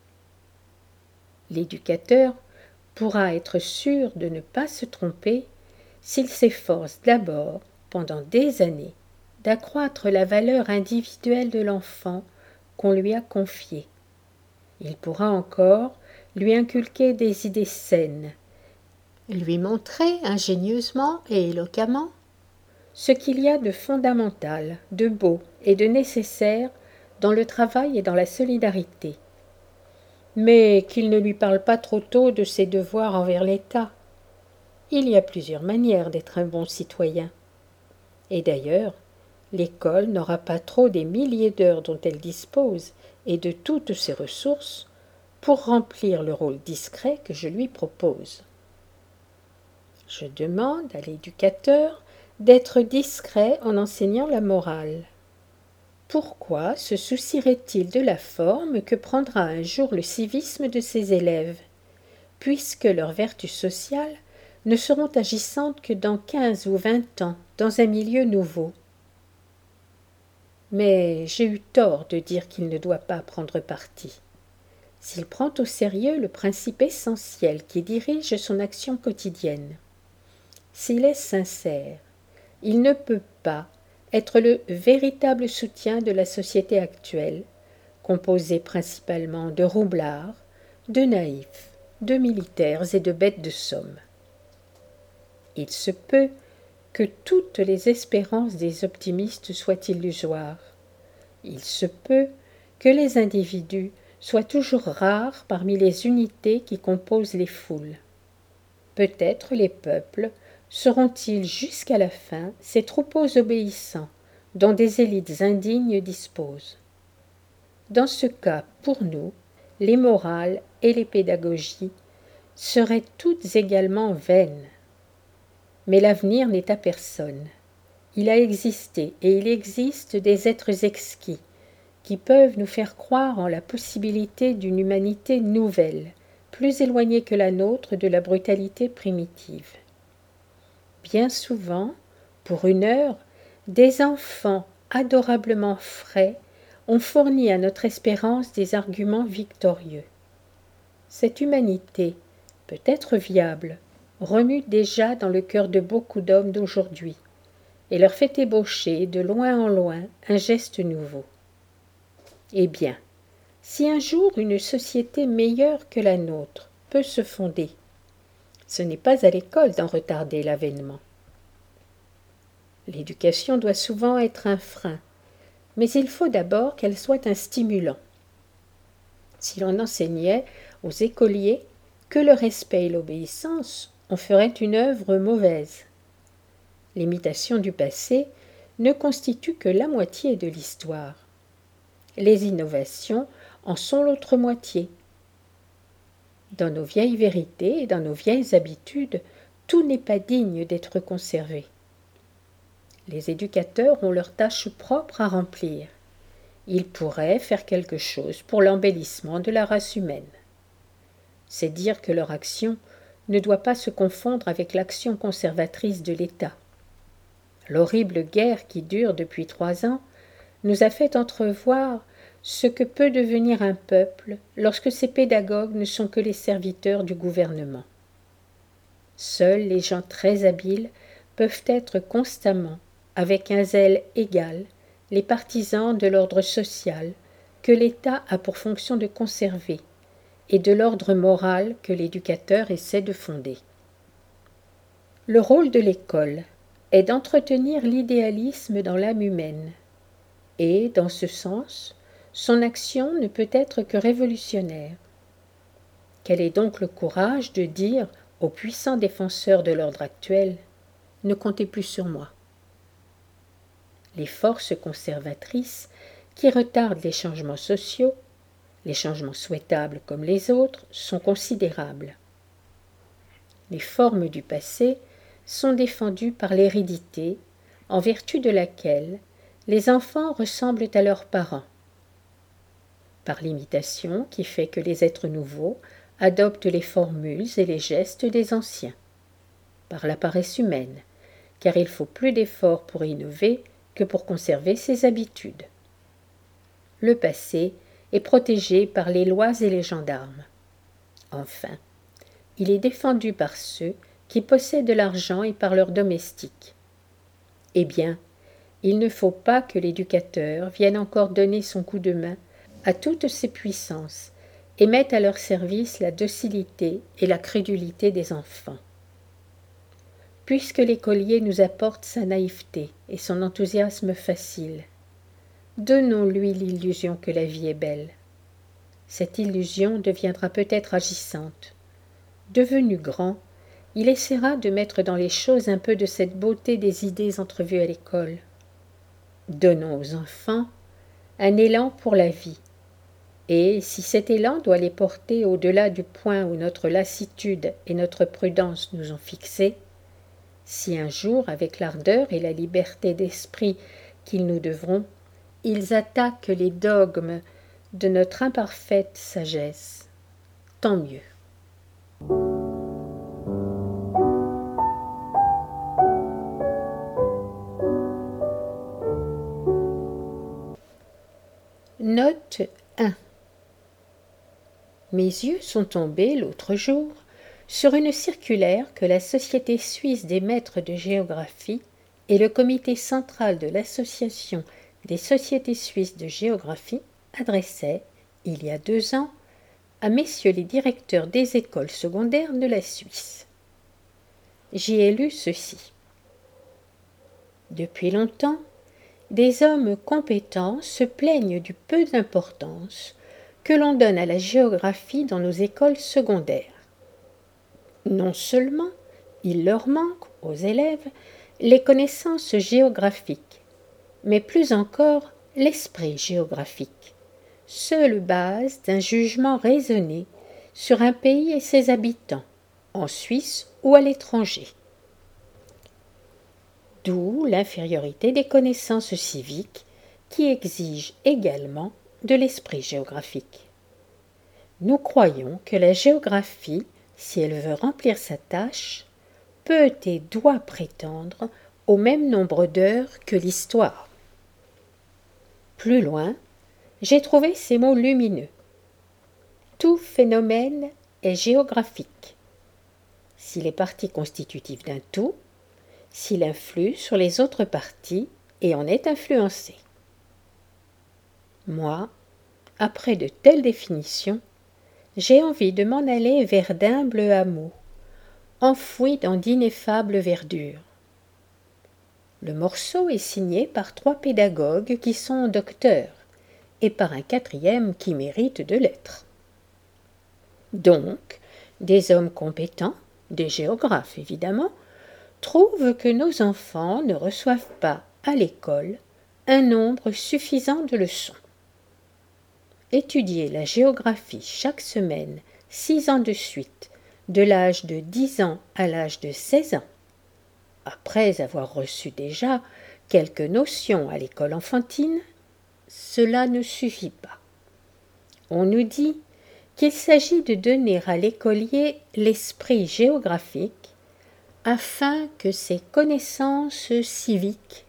L'éducateur pourra être sûr de ne pas se tromper s'il s'efforce d'abord, pendant des années, d'accroître la valeur individuelle de l'enfant qu'on lui a confié. Il pourra encore lui inculquer des idées saines, lui montrer ingénieusement et éloquemment ce qu'il y a de fondamental, de beau et de nécessaire dans le travail et dans la solidarité, mais qu'il ne lui parle pas trop tôt de ses devoirs envers l'État. Il y a plusieurs manières d'être un bon citoyen. Et d'ailleurs, l'école n'aura pas trop des milliers d'heures dont elle dispose et de toutes ses ressources pour remplir le rôle discret que je lui propose. Je demande à l'éducateur d'être discret en enseignant la morale. Pourquoi se soucierait-il de la forme que prendra un jour le civisme de ses élèves, puisque leurs vertus sociales ne seront agissantes que dans quinze ou vingt ans, dans un milieu nouveau? Mais j'ai eu tort de dire qu'il ne doit pas prendre parti. S'il prend au sérieux le principe essentiel qui dirige son action quotidienne, s'il est sincère, il ne peut pas être le véritable soutien de la société actuelle, composée principalement de roublards, de naïfs, de militaires et de bêtes de somme. Il se peut que toutes les espérances des optimistes soient illusoires. Il se peut que les individus soient toujours rares parmi les unités qui composent les foules. Peut-être les peuples seront-ils jusqu'à la fin ces troupeaux obéissants dont des élites indignes disposent. Dans ce cas, pour nous, les morales et les pédagogies seraient toutes également vaines. Mais l'avenir n'est à personne. Il a existé et il existe des êtres exquis qui peuvent nous faire croire en la possibilité d'une humanité nouvelle, plus éloignée que la nôtre de la brutalité primitive. Bien souvent, pour une heure, des enfants adorablement frais ont fourni à notre espérance des arguments victorieux. Cette humanité, peut-être viable, remue déjà dans le cœur de beaucoup d'hommes d'aujourd'hui, et leur fait ébaucher de loin en loin un geste nouveau. Eh bien, si un jour une société meilleure que la nôtre peut se fonder, ce n'est pas à l'école d'en retarder l'avènement. L'éducation doit souvent être un frein, mais il faut d'abord qu'elle soit un stimulant. Si l'on enseignait aux écoliers que le respect et l'obéissance, on ferait une œuvre mauvaise. L'imitation du passé ne constitue que la moitié de l'histoire. Les innovations en sont l'autre moitié. Dans nos vieilles vérités et dans nos vieilles habitudes, tout n'est pas digne d'être conservé. Les éducateurs ont leur tâche propre à remplir. Ils pourraient faire quelque chose pour l'embellissement de la race humaine. C'est dire que leur action ne doit pas se confondre avec l'action conservatrice de l'État. L'horrible guerre qui dure depuis trois ans nous a fait entrevoir ce que peut devenir un peuple lorsque ses pédagogues ne sont que les serviteurs du gouvernement. Seuls les gens très habiles peuvent être constamment, avec un zèle égal, les partisans de l'ordre social que l'État a pour fonction de conserver et de l'ordre moral que l'éducateur essaie de fonder. Le rôle de l'école est d'entretenir l'idéalisme dans l'âme humaine, et, dans ce sens, son action ne peut être que révolutionnaire. Quel est donc le courage de dire aux puissants défenseurs de l'ordre actuel « Ne comptez plus sur moi ». Les forces conservatrices qui retardent les changements sociaux, les changements souhaitables comme les autres, sont considérables. Les formes du passé sont défendues par l'hérédité, en vertu de laquelle les enfants ressemblent à leurs parents, par l'imitation qui fait que les êtres nouveaux adoptent les formules et les gestes des anciens, par la paresse humaine, car il faut plus d'efforts pour innover que pour conserver ses habitudes. Le passé est protégé par les lois et les gendarmes. Enfin, il est défendu par ceux qui possèdent de l'argent et par leurs domestiques. Eh bien, il ne faut pas que l'éducateur vienne encore donner son coup de main à toutes ces puissances et mette à leur service la docilité et la crédulité des enfants. Puisque l'écolier nous apporte sa naïveté et son enthousiasme facile, donnons-lui l'illusion que la vie est belle. Cette illusion deviendra peut-être agissante. Devenu grand, il essaiera de mettre dans les choses un peu de cette beauté des idées entrevues à l'école. Donnons aux enfants un élan pour la vie, et si cet élan doit les porter au-delà du point où notre lassitude et notre prudence nous ont fixés, si un jour, avec l'ardeur et la liberté d'esprit qu'ils nous devront, ils attaquent les dogmes de notre imparfaite sagesse, tant mieux. Note un. Mes yeux sont tombés l'autre jour sur une circulaire que la Société suisse des maîtres de géographie et le comité central de l'Association des sociétés suisses de géographie adressaient, il y a deux ans, à messieurs les directeurs des écoles secondaires de la Suisse. J'y ai lu ceci. Depuis longtemps, des hommes compétents se plaignent du peu d'importance que l'on donne à la géographie dans nos écoles secondaires. Non seulement il leur manque, aux élèves, les connaissances géographiques, mais plus encore l'esprit géographique, seule base d'un jugement raisonné sur un pays et ses habitants, en Suisse ou à l'étranger. D'où l'infériorité des connaissances civiques qui exigent également de l'esprit géographique. Nous croyons que la géographie, si elle veut remplir sa tâche, peut et doit prétendre au même nombre d'heures que l'histoire. Plus loin, j'ai trouvé ces mots lumineux. Tout phénomène est géographique. S'il est partie constitutive d'un tout, s'il influe sur les autres parties et en est influencé. Moi, après de telles définitions, j'ai envie de m'en aller vers d'humbles hameaux, enfouis dans d'ineffables verdures. Le morceau est signé par trois pédagogues qui sont docteurs et par un quatrième qui mérite de l'être. Donc, des hommes compétents, des géographes évidemment, trouvent que nos enfants ne reçoivent pas à l'école un nombre suffisant de leçons. Étudier la géographie chaque semaine, six ans de suite, de l'âge de dix ans à l'âge de seize ans, après avoir reçu déjà quelques notions à l'école enfantine, cela ne suffit pas. On nous dit qu'il s'agit de donner à l'écolier l'esprit géographique afin que ses connaissances civiques.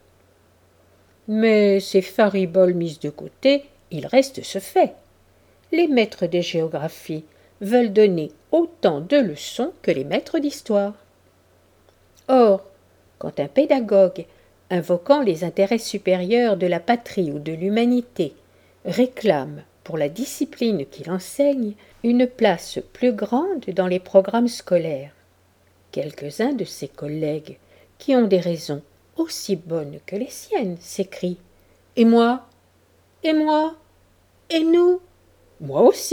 Mais ces fariboles mises de côté, il reste ce fait. Les maîtres de géographie veulent donner autant de leçons que les maîtres d'histoire. Or, quand un pédagogue, invoquant les intérêts supérieurs de la patrie ou de l'humanité, réclame, pour la discipline qu'il enseigne, une place plus grande dans les programmes scolaires, quelques-uns de ses collègues, qui ont des raisons aussi bonnes que les siennes, s'écrient « Et moi ? Et moi ? Et nous ? Moi aussi !»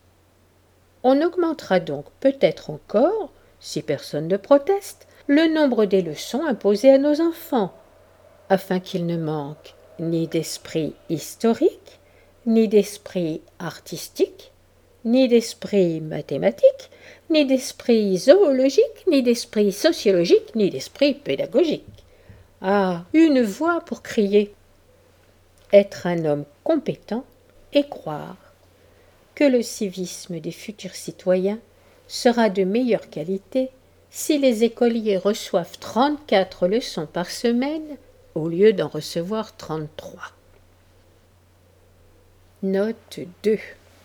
On augmentera donc peut-être encore, si personne ne proteste, le nombre des leçons imposées à nos enfants, afin qu'ils ne manquent ni d'esprit historique, ni d'esprit artistique, ni d'esprit mathématique, ni d'esprit zoologique, ni d'esprit sociologique, ni d'esprit pédagogique. Ah, une voix pour crier. Être un homme compétent et croire que le civisme des futurs citoyens sera de meilleure qualité si les écoliers reçoivent trente-quatre leçons par semaine au lieu d'en recevoir trente-trois. Note deux.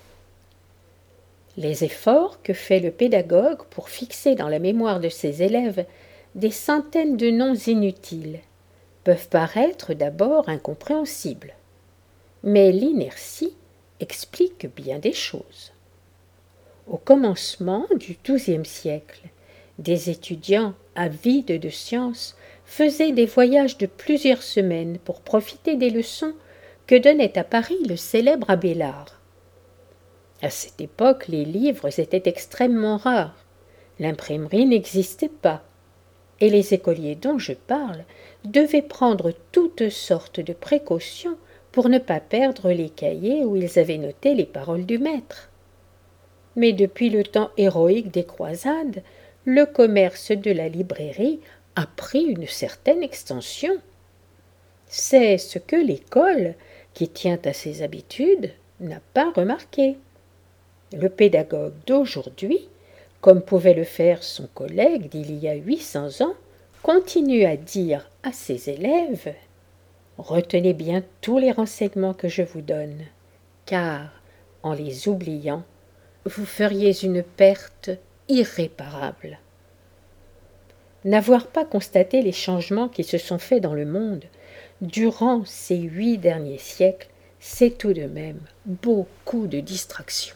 Les efforts que fait le pédagogue pour fixer dans la mémoire de ses élèves des centaines de noms inutiles peuvent paraître d'abord incompréhensibles, mais l'inertie explique bien des choses. Au commencement du douzième siècle, des étudiants avides de sciences faisaient des voyages de plusieurs semaines pour profiter des leçons que donnait à Paris le célèbre Abélard. À cette époque, les livres étaient extrêmement rares, l'imprimerie n'existait pas, et les écoliers dont je parle devaient prendre toutes sortes de précautions pour ne pas perdre les cahiers où ils avaient noté les paroles du maître. Mais depuis le temps héroïque des croisades, le commerce de la librairie a pris une certaine extension. C'est ce que l'école, qui tient à ses habitudes, n'a pas remarqué. Le pédagogue d'aujourd'hui, comme pouvait le faire son collègue d'il y a huit cents ans, continue à dire à ses élèves « Retenez bien tous les renseignements que je vous donne, car, en les oubliant, vous feriez une perte irréparable. » N'avoir pas constaté les changements qui se sont faits dans le monde durant ces huit derniers siècles, c'est tout de même beaucoup de distraction.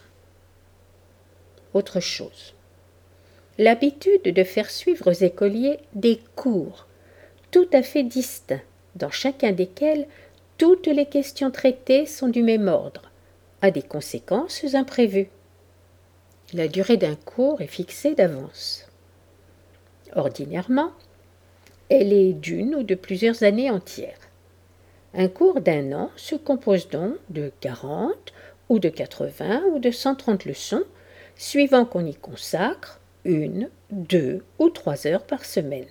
Autre chose. L'habitude de faire suivre aux écoliers des cours tout à fait distincts, dans chacun desquels toutes les questions traitées sont du même ordre, a des conséquences imprévues. La durée d'un cours est fixée d'avance. Ordinairement, elle est d'une ou de plusieurs années entières. Un cours d'un an se compose donc de quarante ou de quatre-vingts ou de cent trente leçons, suivant qu'on y consacre une, deux ou trois heures par semaine.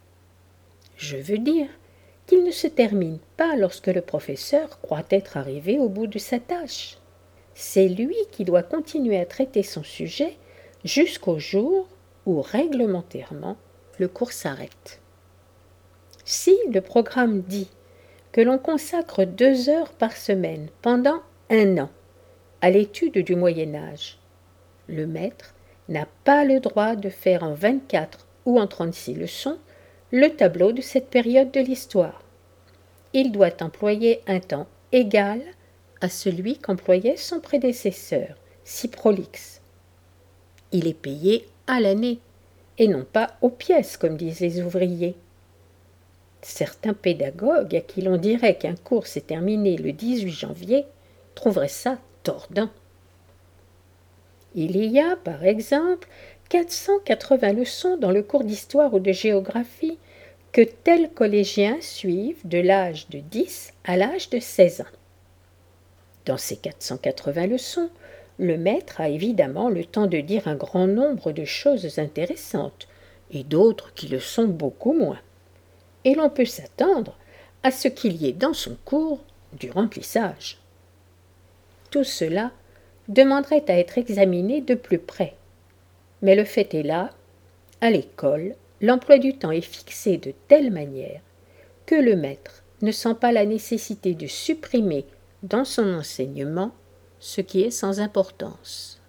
Je veux dire qu'il ne se termine pas lorsque le professeur croit être arrivé au bout de sa tâche. C'est lui qui doit continuer à traiter son sujet jusqu'au jour où, réglementairement, le cours s'arrête. Si le programme dit que l'on consacre deux heures par semaine pendant un an à l'étude du Moyen-Âge, le maître n'a pas le droit de faire en vingt-quatre ou en trente-six leçons le tableau de cette période de l'histoire. Il doit employer un temps égal à celui qu'employait son prédécesseur, si prolixe. Il est payé à l'année, et non pas aux pièces, comme disent les ouvriers. Certains pédagogues à qui l'on dirait qu'un cours s'est terminé le dix-huit janvier trouveraient ça tordant. Il y a, par exemple, quatre cent quatre-vingts leçons dans le cours d'histoire ou de géographie que tels collégiens suivent de l'âge de dix à l'âge de seize ans. Dans ces quatre cent quatre-vingts leçons, le maître a évidemment le temps de dire un grand nombre de choses intéressantes et d'autres qui le sont beaucoup moins. Et l'on peut s'attendre à ce qu'il y ait dans son cours du remplissage. Tout cela demanderait à être examiné de plus près. Mais le fait est là, à l'école, l'emploi du temps est fixé de telle manière que le maître ne sent pas la nécessité de supprimer dans son enseignement ce qui est sans importance.